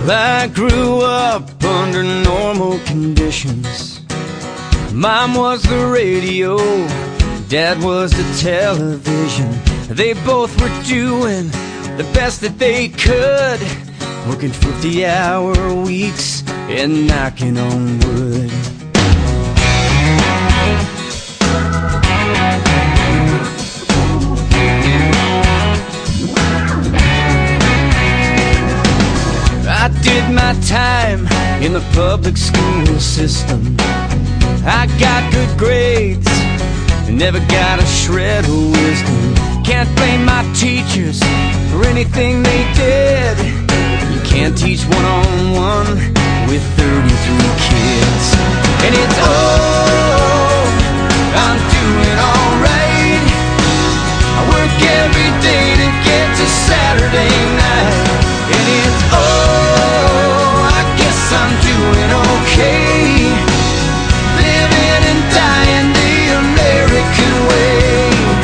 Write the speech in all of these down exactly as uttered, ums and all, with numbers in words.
I grew up under normal conditions. Mom was the radio, Dad was the television. They both were doing the best that they could, working fifty hour weeks and knocking on wood. I did my time in the public school system. I got good grades and never got a shred of wisdom. Can't blame my teachers for anything they did. You can't teach one-on-one with thirty-three kids. And it's, oh, I'm doing alright. I work every day to get to Saturday night. And it's, oh, I guess I'm doing okay, living and dying the American way.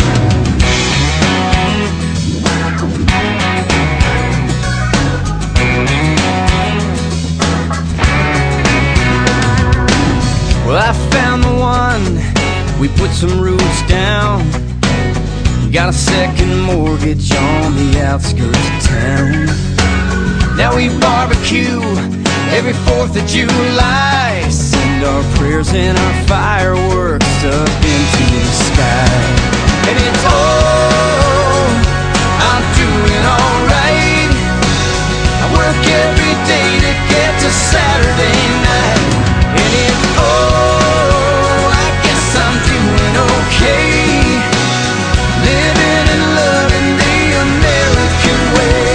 Well, I found the one, we put some roots down. Got a second mortgage on the outskirts of town. Now we barbecue every fourth of July, send our prayers and our fireworks up into the sky. And it's, oh, I'm doing alright. I work every day to get to Saturday night. And it's, oh, I guess I'm doing okay, living and loving the American way.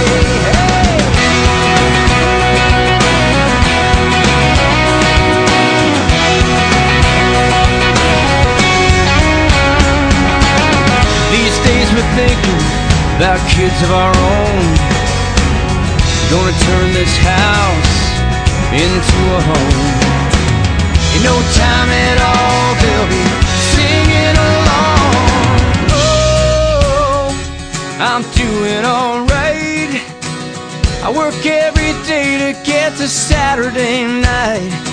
These days we're thinking about kids of our own. Gonna turn this house into a home. In no time at all they'll be singing along. Oh, I'm doing alright. I work every day to get to Saturday night.